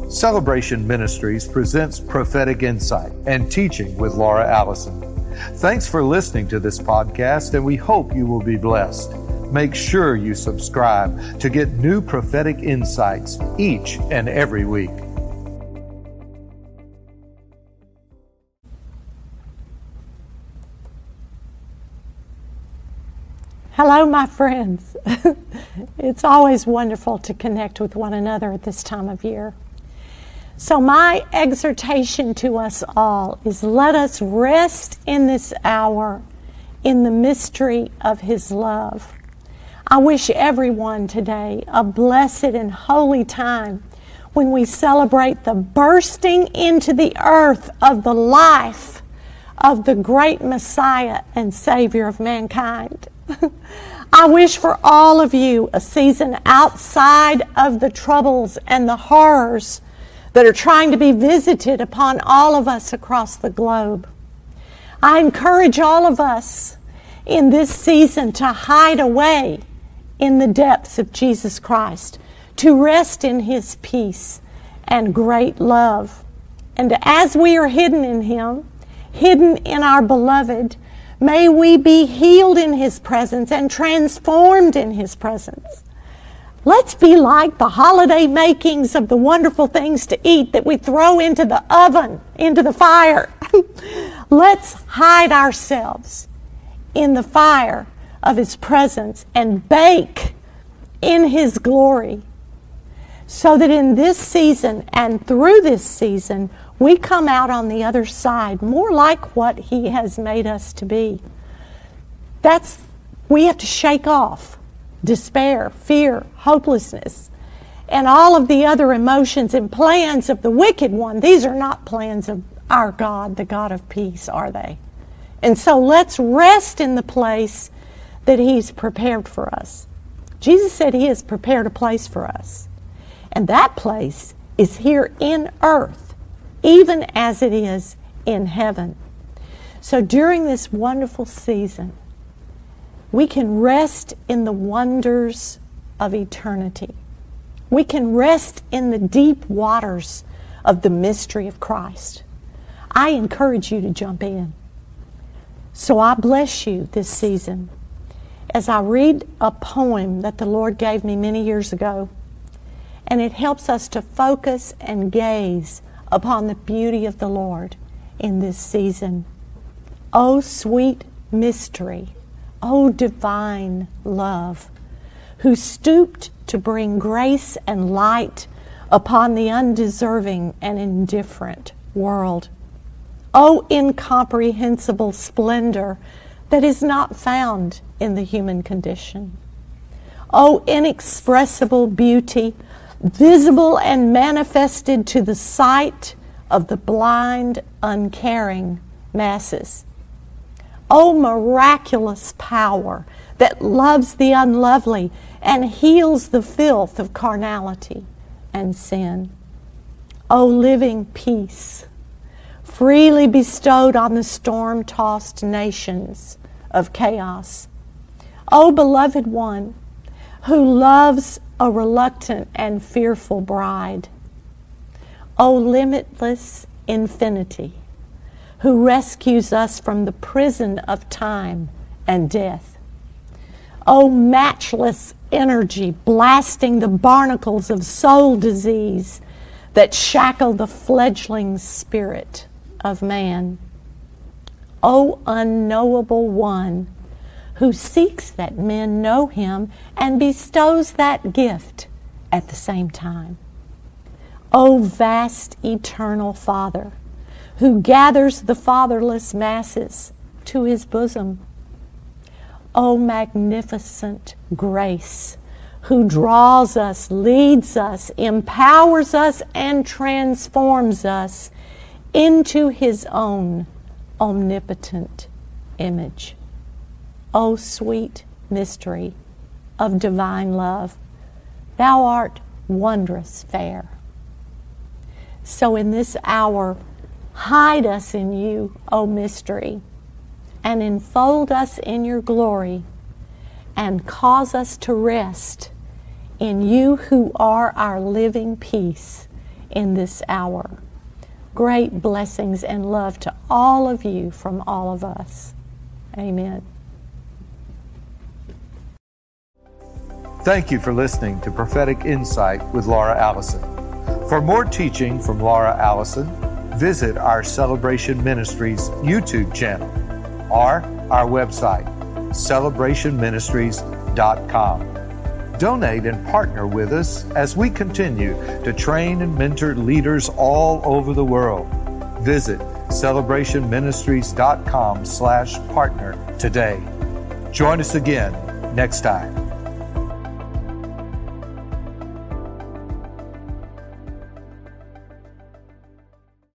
Celebration Ministries presents Prophetic Insight and Teaching with Laura Allison. Thanks for listening to this podcast, and we hope you will be blessed. Make sure you subscribe to get new prophetic insights each and every week. Hello, my friends. It's always wonderful to connect with one another at this time of year. So my exhortation to us all is, let us rest in this hour in the mystery of His love. I wish everyone today a blessed and holy time when we celebrate the bursting into the earth of the life of the great Messiah and Savior of mankind. I wish for all of you a season outside of the troubles and the horrors that are trying to be visited upon all of us across the globe. I encourage all of us in this season to hide away in the depths of Jesus Christ, to rest in His peace and great love. And as we are hidden in Him, hidden in our beloved, may we be healed in His presence and transformed in His presence. Let's be like the holiday makings of the wonderful things to eat that we throw into the oven, into the fire. Let's hide ourselves in the fire of His presence and bake in His glory, so that in this season and through this season, we come out on the other side more like what He has made us to be. We have to shake off despair, fear, hopelessness, and all of the other emotions and plans of the wicked one. These are not plans of our God, the God of peace, are they? And so let's rest in the place that He's prepared for us. Jesus said He has prepared a place for us. And that place is here in earth, even as it is in heaven. So during this wonderful season, we can rest in the wonders of eternity. We can rest in the deep waters of the mystery of Christ. I encourage you to jump in. So I bless you this season as I read a poem that the Lord gave me many years ago, and it helps us to focus and gaze upon the beauty of the Lord in this season. O sweet mystery, O divine love, who stooped to bring grace and light upon the undeserving and indifferent world. O incomprehensible splendor that is not found in the human condition. O inexpressible beauty, visible and manifested to the sight of the blind, uncaring masses. O miraculous power that loves the unlovely and heals the filth of carnality and sin. O living peace, freely bestowed on the storm-tossed nations of chaos. O beloved one, who loves a reluctant and fearful bride. O limitless infinity, who rescues us from the prison of time and death. O matchless energy, blasting the barnacles of soul disease that shackle the fledgling spirit of man. O unknowable one, who seeks that men know Him and bestows that gift at the same time. O vast eternal Father, who gathers the fatherless masses to His bosom. O magnificent grace, who draws us, leads us, empowers us, and transforms us into His own omnipotent image. O sweet mystery of divine love, Thou art wondrous fair. So in this hour, hide us in You, O mystery, and enfold us in Your glory, and cause us to rest in You who are our living peace, in this hour. Great blessings and love to all of you from all of us. Amen. Thank you for listening to Prophetic Insight with Laura Allison. For more teaching from Laura Allison, visit our Celebration Ministries YouTube channel or our website, celebrationministries.com. Donate and partner with us as we continue to train and mentor leaders all over the world. Visit celebrationministries.com/partner today. Join us again next time.